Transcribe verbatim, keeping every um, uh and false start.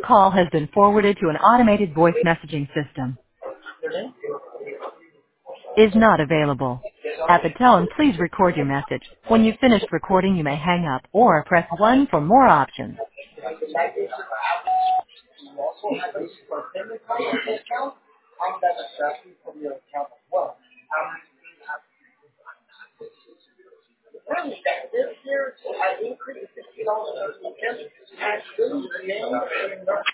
call has been forwarded to an automated voice messaging system. Is not available. At the tone, please record your message. When you've finished recording, you may hang up or press one for more options.